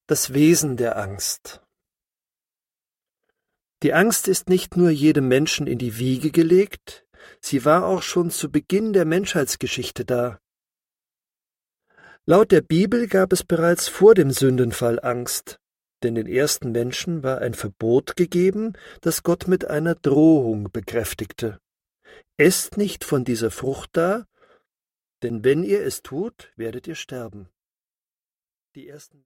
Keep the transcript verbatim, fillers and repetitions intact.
Das Wesen der Angst. Die Angst ist nicht nur jedem Menschen in die Wiege gelegt, sie war auch schon zu Beginn der Menschheitsgeschichte da. Laut der Bibel gab es bereits vor dem Sündenfall Angst, denn den ersten Menschen war ein Verbot gegeben, das Gott mit einer Drohung bekräftigte. Esst nicht von dieser Frucht da, denn wenn ihr es tut, werdet ihr sterben. Die ersten